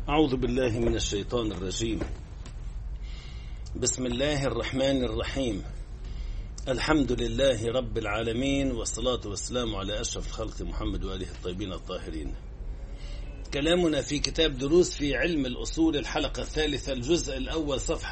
أعوذ بالله من الشيطان الرجيم. بسم الله الرحمن الرحيم. الحمد لله رب العالمين، والصلاة والسلام على أشرف الخلق محمد وآله الطيبين الطاهرين. كلامنا في كتاب دروس في علم الأصول، الحلقة الثالثة، الجزء الأول، صفحة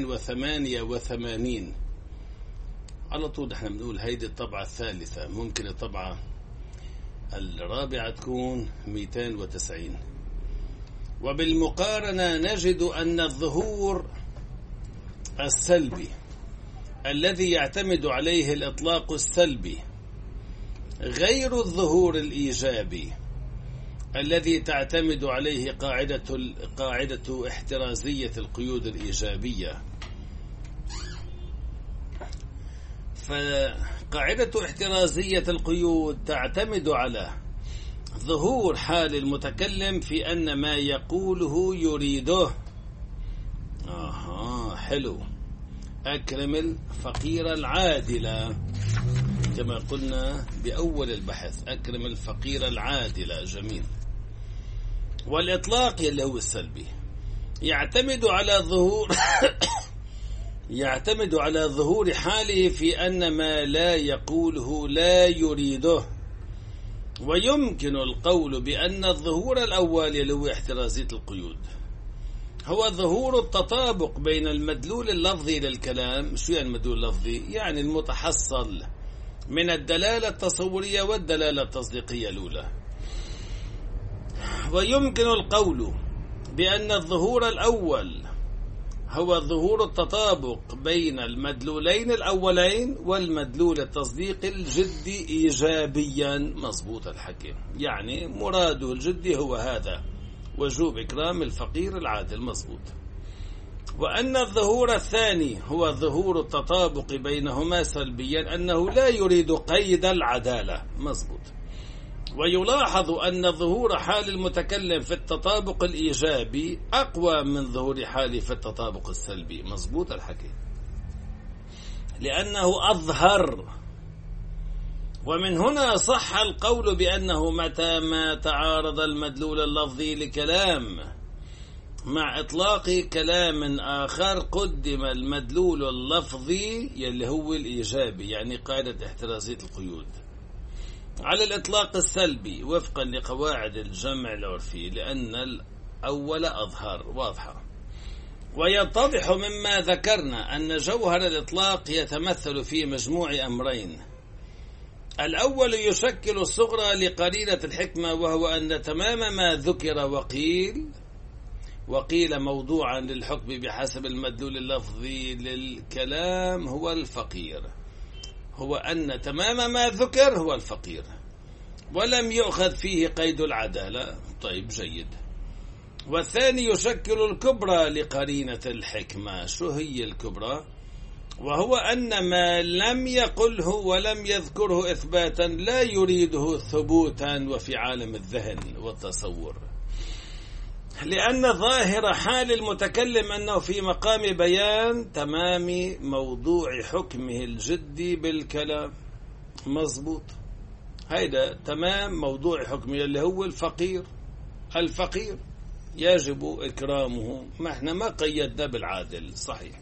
288. على طول احنا بنقول هيدي الطبعة الثالثة، ممكن الطبعة الرابعة تكون 290. وبالمقارنة نجد أن الظهور السلبي الذي يعتمد عليه الإطلاق السلبي غير الظهور الإيجابي الذي تعتمد عليه قاعدة احترازية القيود الإيجابية. فقاعدة احترازية القيود تعتمد على ظهور حال المتكلم في أن ما يقوله يريده. حلو. أكرم الفقير العادلة، كما قلنا بأول البحث، أكرم الفقير العادلة. جميل. والإطلاق اللي هو السلبي يعتمد على ظهور حاله في أن ما لا يقوله لا يريده. ويمكن القول بأن الظهور الأول اللي هو احترازية القيود هو ظهور التطابق بين المدلول اللفظي للكلام. شو يعني المدلول اللفظي؟ يعني المتحصل من الدلالة التصورية والدلالة التصديقية الأولى. ويمكن القول بأن الظهور الأول هو ظهور التطابق بين المدلولين الأولين والمدلول التصديقي الجدي إيجابيا. مضبوط الحكي، يعني مراده الجدي هو هذا، وجوب إكرام الفقير العادل. مضبوط. وأن الظهور الثاني هو ظهور التطابق بينهما سلبيا، أنه لا يريد قيد العدالة. مضبوط. ويلاحظ أن ظهور حال المتكلم في التطابق الإيجابي أقوى من ظهور حاله في التطابق السلبي. مضبوط الحكي، لأنه أظهر. ومن هنا صح القول بأنه متى ما تعارض المدلول اللفظي لكلام مع إطلاق كلام آخر قدم المدلول اللفظي يلي هو الإيجابي، يعني قاعدة احترازية القيود، على الإطلاق السلبي وفقا لقواعد الجمع العرفي، لأن الأول أظهر. واضحة. ويتضح مما ذكرنا أن جوهر الإطلاق يتمثل في مجموع أمرين. الأول يشكل الصغرى لقرينة الحكمة، وهو أن تمام ما ذكر وقيل موضوعا للحكم بحسب المدلول اللفظي للكلام هو الفقير، هو أن تمام ما ذكر هو الفقير، ولم يؤخذ فيه قيد العدالة. طيب، جيد. والثاني يشكل الكبرى لقرينة الحكمة. شو هي الكبرى؟ وهو أن ما لم يقله ولم يذكره إثباتا لا يريده ثبوتا وفي عالم الذهن والتصور، لأن ظاهر حال المتكلم أنه في مقام بيان تمام موضوع حكمه الجدي بالكلام. مضبوط. هيدا تمام موضوع حكمه اللي هو الفقير يجب إكرامه. ما احنا ما قيدنا بالعادل. صحيح.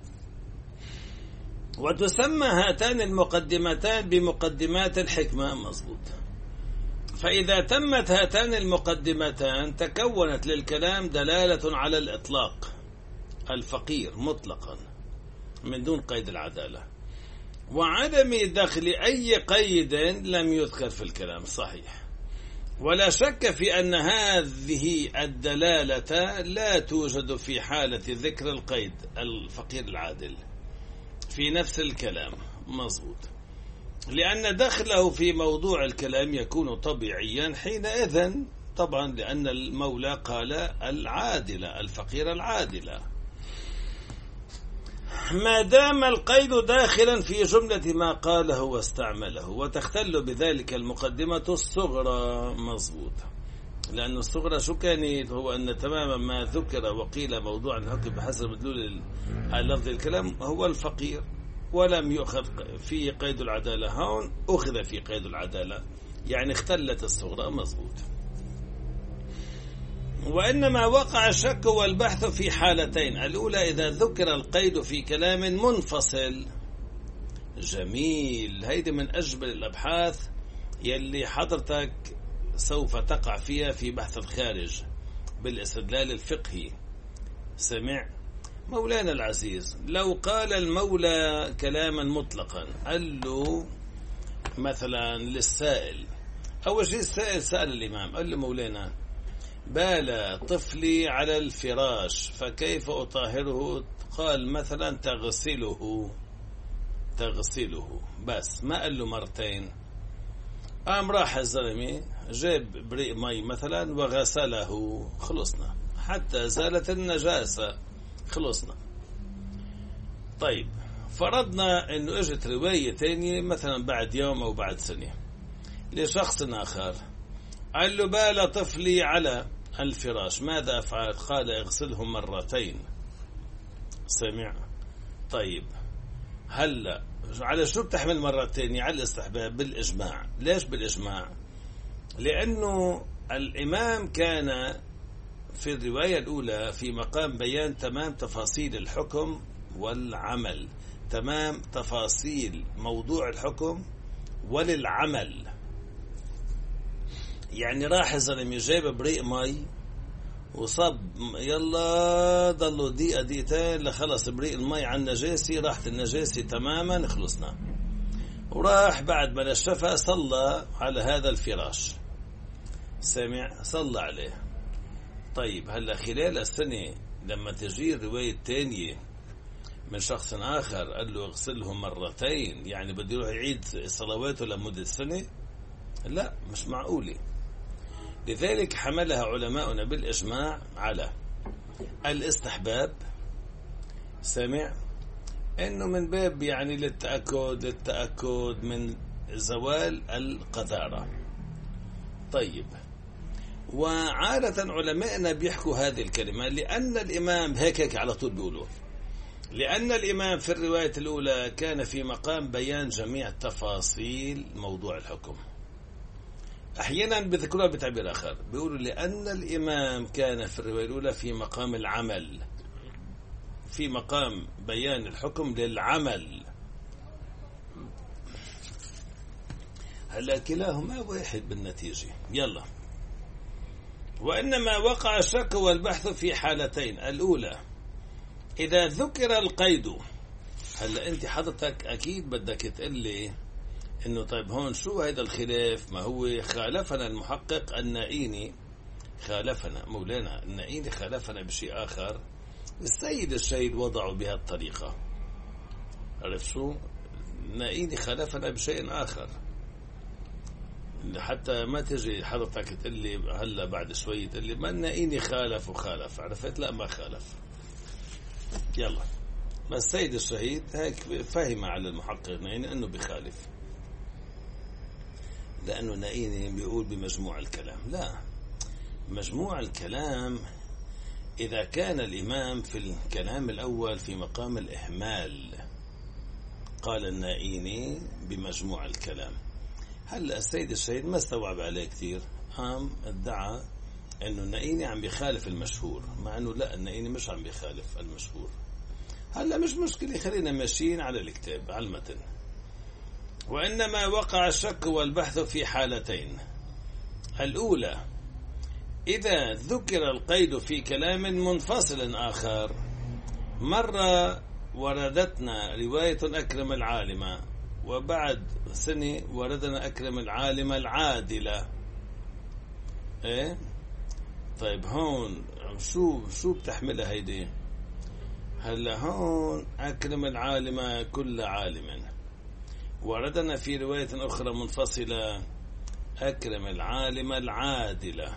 وتسمى هاتان المقدمتان بمقدمات الحكمة. مضبوط. فإذا تمت هاتان المقدمتان تكونت للكلام دلالة على الإطلاق الفقير مطلقا من دون قيد العدالة، وعدم دخل أي قيد لم يذكر في الكلام. صحيح. ولا شك في أن هذه الدلالة لا توجد في حالة ذكر القيد الفقير العادل في نفس الكلام. مضبوط. لأن دخله في موضوع الكلام يكون طبيعيا حينئذ، طبعا لأن المولى قال العادلة، الفقير العادلة، ما دام القيد داخلا في جملة ما قاله واستعمله، وتختل بذلك المقدمة الصغرى. مضبوط. لأن الصغرى شو كانت؟ هو أن تمام ما ذكر وقيل موضوع الحكم بحسب مدلول اللفظ الكلام هو الفقير، ولم يؤخذ فيه قيد العدالة. هون أخذ فيه قيد العدالة، يعني اختلت الصغرى. مضبوط. وإنما وقع الشك والبحث في حالتين. الأولى إذا ذكر القيد في كلام منفصل. جميل، هيدي من أجمل الأبحاث يلي حضرتك سوف تقع فيها في بحث الخارج بالاستدلال الفقهي. سمع مولانا العزيز، لو قال المولى كلاما مطلقا، قال له مثلا للسائل، أول شيء السائل سأل الإمام، قال له مولانا بال طفلي على الفراش فكيف أطهره؟ قال مثلا تغسله بس، ما قال له مرتين. قام راح الزلمة جاب بريق مي مثلا وغسله، خلصنا، حتى زالت النجاسة، خلصنا. طيب فرضنا انه اجت رواية تانية مثلا بعد يوم او بعد سنة لشخص آخر، قال له بال طفلي على الفراش ماذا أفعل؟ قال اغسله مرتين. سمع؟ طيب هلا على شو بتحمل مرتين؟ على الاستحباب بالإجماع. ليش بالإجماع؟ لأنه الإمام كان في الرواية الأولى في مقام بيان تمام تفاصيل الحكم والعمل، تمام تفاصيل موضوع الحكم وللعمل. يعني راح الزلمة جايب بريق مي وصب، يلا ضلوا دقيقة دقيقتين لخلص بريق المي عن نجاسة، راحت النجاسة تماما، خلصنا. وراح بعد ما نشفها صلى على هذا الفراش. سمع؟ صلى عليه. طيب هلا خلال السنة لما تجي الرواية الثانية من شخص آخر قال له اغسله مرتين، يعني بده يروح يعيد صلواته لمدة سنة؟ لا، مش معقولة. لذلك حملها علماؤنا بالإجماع على الاستحباب. سمع؟ إنه من باب يعني للتأكد من زوال القذارة. طيب، وعادة علماءنا بيحكوا هذه الكلمة لأن الإمام هيك على طول بيقولوا، لأن الإمام في الرواية الأولى كان في مقام بيان جميع تفاصيل موضوع الحكم. أحيانا بذكروها بتعبير آخر، بيقولوا لأن الإمام كان في الرواية الأولى في مقام العمل، في مقام بيان الحكم للعمل. هلا كلاهما واحد بالنتيجة. يلا، وإنما وقع الشك والبحث في حالتين. الأولى إذا ذكر القيد. هلا أنت حضرتك أكيد بدك تقلي إنه طيب هون شو هيدا الخلاف؟ ما هو خالفنا المحقق النائيني، خالفنا مولانا النائيني، خالفنا بشيء آخر. السيد الشهيد وضعوا بها الطريقة، عرف شو؟ النائيني خالفنا بشيء آخر، حتى ما تجي حضرتك تقلي هلا بعد شوي تقلي ما النائيني خالف وخالف، عرفت؟ لا، ما خالف. يلا، بس السيد الشهيد هيك فهم على المحقق النائيني أنه بخالف، لأنه نائيني بيقول بمجموع الكلام. لا، مجموع الكلام إذا كان الإمام في الكلام الأول في مقام الإهمال، قال النائيني بمجموع الكلام. هلأ السيد الشهيد ما استوعب عليه كثير، قام ادعى أنه النائيني عم بيخالف المشهور، مع أنه لا، النائيني مش عم بيخالف المشهور. هلأ مش مشكلة، خلينا ماشيين على الكتاب على المتن. وإنما وقع الشك والبحث في حالتين. الأولى إذا ذكر القيد في كلام منفصل آخر. مرة وردتنا رواية أكرم العالمة، وبعد سنة وردنا أكرم العالمة العادلة. إيه؟ طيب هون شو بتحملها هيدي؟ هلا هون أكرم العالمة كل عالم، وردنا في رواية أخرى منفصلة أكرم العالمة العادلة.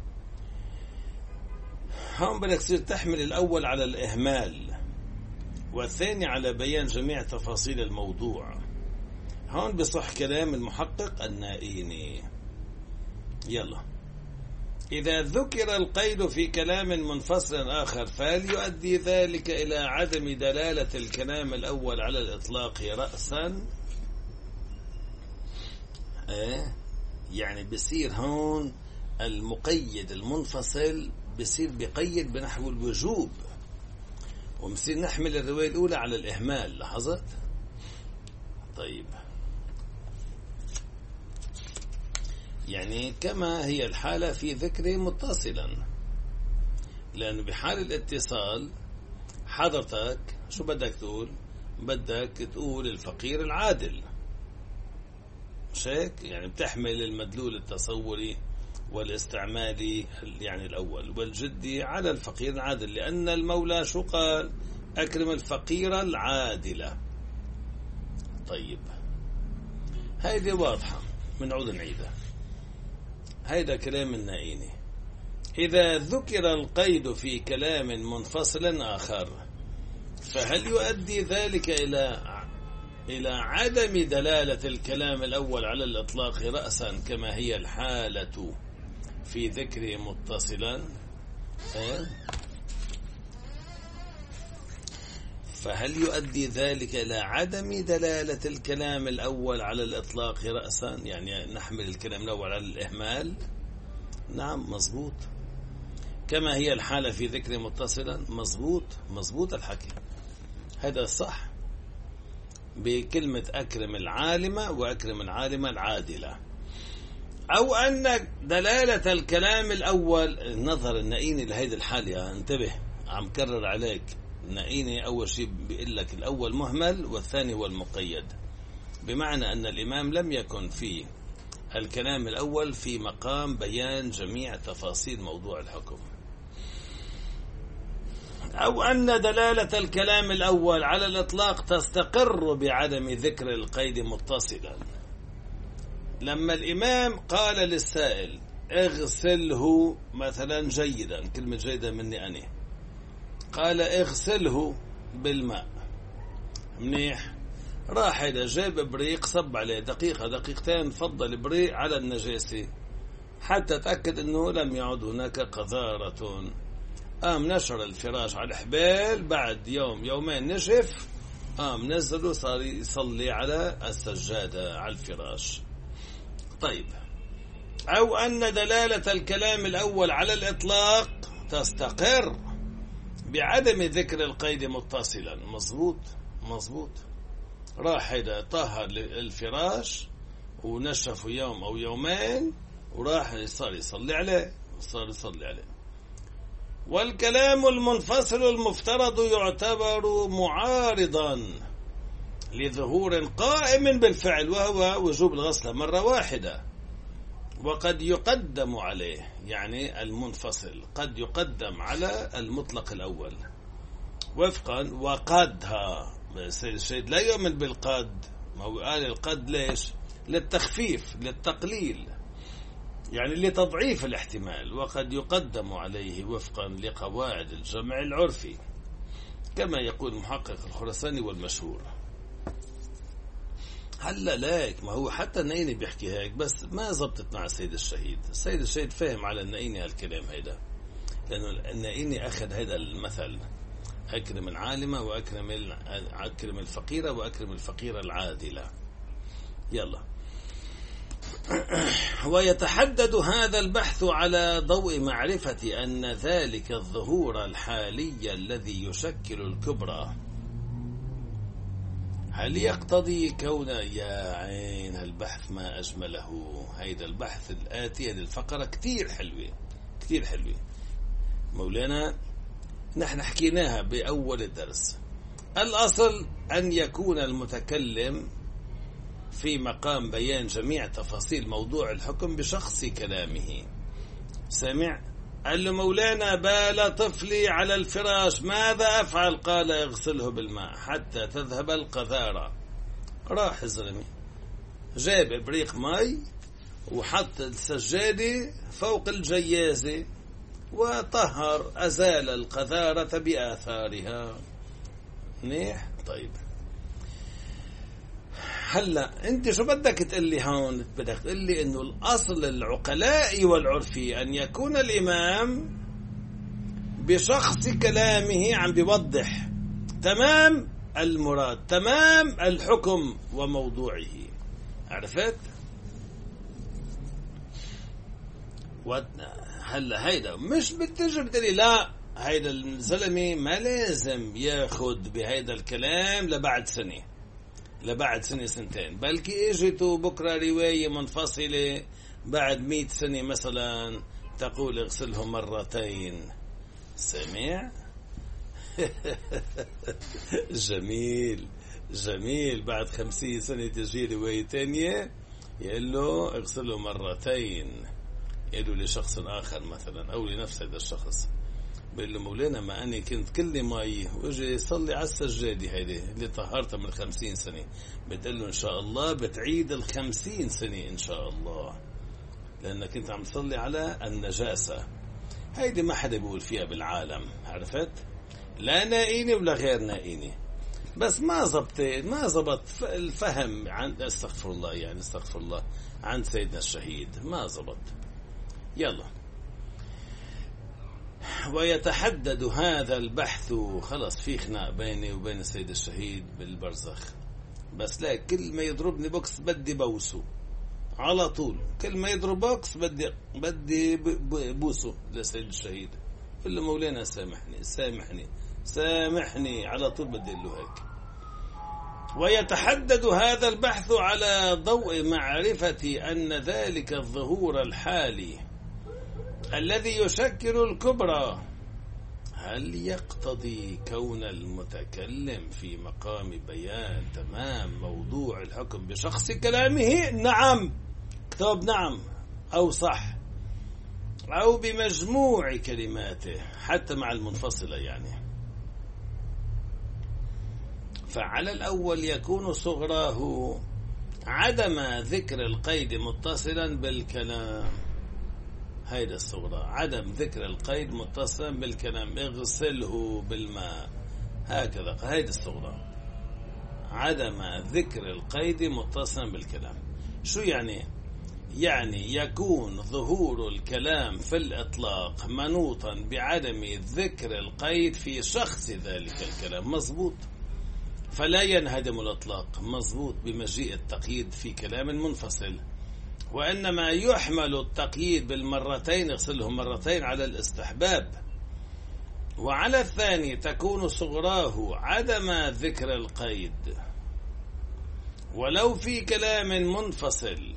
هون بدك تصير تحمل الأول على الإهمال والثاني على بيان جميع تفاصيل الموضوع. هون بصح كلام المحقق النائيني. يلا، إذا ذكر القيد في كلام منفصل آخر فهل يؤدي ذلك إلى عدم دلالة الكلام الأول على الإطلاق رأسا؟ يعني بصير هون المقيد المنفصل بصير بقيد بنحو الوجوب، ومصير نحمل الرواية الأولى على الإهمال. لاحظت؟ طيب، يعني كما هي الحالة في ذكره متصلا، لأنه بحال الاتصال حضرتك شو بدك تقول؟ بدك تقول الفقير العادل، مش هيك؟ يعني بتحمل المدلول التصوري والاستعمالي يعني الأول والجدي على الفقير العادل، لأن المولى شو قال؟ أكرم الفقير العادلة. طيب، هيدي واضحة، بنعود نعيدها. هيدا كلام النائيني. إذا ذكر القيد في كلام منفصل آخر، فهل يؤدي ذلك إلى عدم دلالة الكلام الأول على الإطلاق رأسا كما هي الحالة في ذكره متصلا؟ فهل يؤدي ذلك إلى عدم دلالة الكلام الأول على الإطلاق رأسا، يعني نحمل الكلام الأول على الإهمال؟ نعم، مزبوط. كما هي الحالة في ذكر متصلا، مزبوط الحكي، هذا الصح. بكلمة أكرم العالمة وأكرم العالمة العادلة. أو أن دلالة الكلام الأول، النظر النائيني لهذه الحالة، انتبه عم كرر عليك، النائيني أول شيء بيقول لك الأول مهمل والثاني هو المقيد، بمعنى أن الإمام لم يكن في الكلام الأول في مقام بيان جميع تفاصيل موضوع الحكم. أو أن دلالة الكلام الأول على الإطلاق تستقر بعدم ذكر القيد متصلا. لما الإمام قال للسائل اغسله مثلا جيدا، كلمة جيدا مني أنا، قال اغسله بالماء، منيح، راح إذا جاب بريق صب عليه دقيقة دقيقتين، فضل بريق على النجاسة حتى تأكد أنه لم يعد هناك قذارة. نشر الفراش على الحبال، بعد يوم يومين نشف، نزله صار يصلي على السجادة على الفراش. طيب، أو أن دلالة الكلام الأول على الإطلاق تستقر بعدم ذكر القيد متصلا. مزبوط. راح إذا طهر الفراش ونشفه يوم أو يومين وراح صار يصلي عليه. والكلام المنفصل المفترض يعتبر معارضا لظهور قائم بالفعل، وهو وجوب الغسل مرة واحدة، وقد يقدم عليه، يعني المنفصل قد يقدم على المطلق الأول وفقا وقدها. السيد الشهيد لا يؤمن بالقد، ما هو قال القد ليش؟ للتخفيف، للتقليل، يعني لتضعيف الاحتمال، وقد يقدم عليه وفقا لقواعد الجمع العرفي كما يقول محقق الخراساني والمشهور. هلا لايك، ما هو حتى النائيني بيحكي هيك، بس ما زبطت مع السيد الشهيد. السيد الشهيد فهم على النائيني هالكلام هيدا، لأنه النائيني أخذ هذا المثل، أكرم العالمة وأكرم الفقيرة وأكرم الفقيرة العادلة. يلا. ويتحدد هذا البحث على ضوء معرفة أن ذلك الظهور الحالي الذي يشكل الكبرى هل يقتضي كون، يا عين البحث ما أجمله. هيدا البحث الآتي، هذه الفقرة كتير حلوة مولانا، نحن حكيناها بأول الدرس. الأصل أن يكون المتكلم في مقام بيان جميع تفاصيل موضوع الحكم بشخص كلامه. سمع قال له مولانا بال طفلي على الفراش، ماذا أفعل؟ قال اغسله بالماء حتى تذهب القذارة. راح الزلمة جاب إبريق مي وحط السجادة فوق الجيازة وطهر، أزال القذارة بآثارها. منيح. طيب، هلا انت شو بدك تقلي هون؟ بدك تقلي انه الاصل العقلاء والعرفي ان يكون الامام بشخص كلامه عم بيوضح تمام المراد، تمام الحكم وموضوعه. عرفت؟ هلا هيدا مش بتجي بتقولي لا هيدا الزلمة ما لازم ياخد بهيدا الكلام لبعد سنة، لبعد سنة سنتين، بلكي اجتوا بكرة رواية منفصلة بعد 100 سنة مثلا تقول اغسلهم مرتين. سمع؟ جميل جميل. بعد 50 سنة تجي رواية تانية يقول له اغسله مرتين، يقول له لشخص آخر مثلا أو لنفس هذا الشخص، بيقول له مولانا ما أنا كنت كل مي وجي صلي على السجادة هيدي اللي طهرتها من 50 سنة، بتقول له إن شاء الله بتعيد 50 سنة إن شاء الله، لأنك أنت عم تصلي على النجاسة. هيدي ما حدا بيقول فيها بالعالم، عرفت؟ لا نائيني ولا غير نائيني، بس ما زبط الفهم عن استغفر الله، يعني استغفر الله عن سيدنا الشهيد ما زبط. يلا. ويتحدد هذا البحث، خلص في خناق بيني وبين السيد الشهيد بالبرزخ، بس لا كل ما يضربني بوكس بدي بوسه على طول، كل ما يضرب بوكس بدي بوسه للسيد الشهيد، قل له مولانا سامحني سامحني سامحني، على طول بدي له هيك. ويتحدد هذا البحث على ضوء معرفة أن ذلك الظهور الحالي الذي يشكل الكبرى هل يقتضي كون المتكلم في مقام بيان تمام موضوع الحكم بشخص كلامه؟ نعم، كتاب نعم أو صح، أو بمجموع كلماته حتى مع المنفصلة يعني. فعلى الأول يكون صغراه عدم ذكر القيد متصلا بالكلام، هيدا الصغرى عدم ذكر القيد متصلا بالكلام، اغسله بالماء، هكذا هيدا الصغرى عدم ذكر القيد متصلا بالكلام. شو يعني؟ يعني يكون ظهور الكلام في الإطلاق منوطا بعدم ذكر القيد في شخص ذلك الكلام، مزبوط، فلا ينهدم الإطلاق، مزبوط، بمجيء التقييد في كلام منفصل، وإنما يحمل التقييد بالمرتين اغسلهم مرتين على الاستحباب. وعلى الثاني تكون صغراه عدم ذكر القيد ولو في كلام منفصل،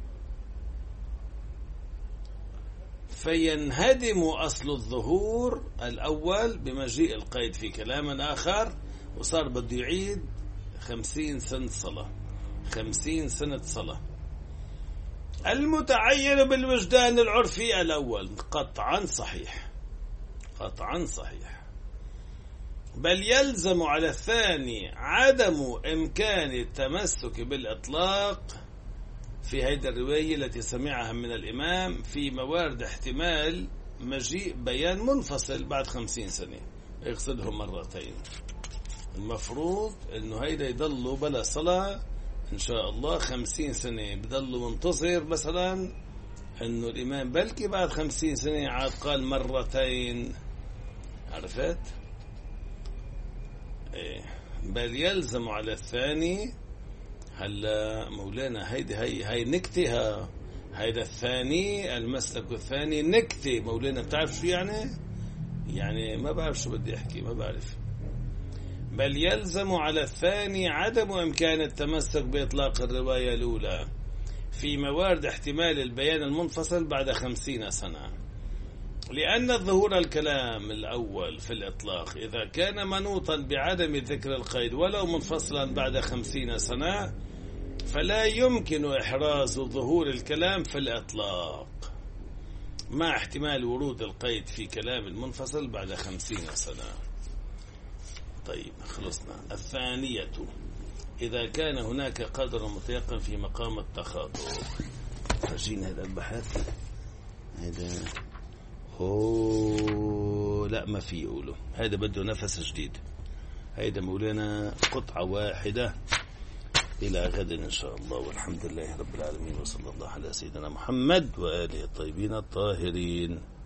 فينهدم أصل الظهور الأول بمجيء القيد في كلام آخر، وصار بده يعيد 50 سنة صلاة، 50 سنة صلاة. المتعين بالوجدان العرفي الأول قطعا صحيح، قطعا صحيح، بل يلزم على الثاني عدم إمكان التمسك بالإطلاق في هذه الرواية التي سمعها من الإمام في موارد احتمال مجيء بيان منفصل بعد 50 سنة يغسلهم مرتين. المفروض أنه هيدا يضلوا بلا صلاة إن شاء الله 50 سنة، بضلوا منتظر مثلا أنه الإمام بلكي بعد 50 سنة عاد قال مرتين، عرفت؟ إيه. بل يلزم على الثاني. هلا مولانا هي نكتها، هيدا الثاني المسلك الثاني نكتة مولانا، بتعرف شو يعني؟ يعني ما بعرف شو بدي أحكي، ما بعرف. بل يلزم على الثاني عدم إمكان التمسك بإطلاق الرواية الأولى في موارد احتمال البيان المنفصل بعد 50 سنة، لأن ظهور الكلام الأول في الإطلاق إذا كان منوطا بعدم ذكر القيد ولو منفصلا بعد 50 سنة فلا يمكن إحراز ظهور الكلام في الإطلاق مع احتمال ورود القيد في كلام المنفصل بعد 50 سنة. طيب خلصنا. الثانية إذا كان هناك قدر متيقن في مقام التخاطب. فرجينا هذا البحث هذا لا ما في يقوله، هذا بده نفس جديد، هذا مولانا قطعة واحدة. إلى غد إن شاء الله، والحمد لله رب العالمين، وصلى الله على سيدنا محمد وآله الطيبين الطاهرين.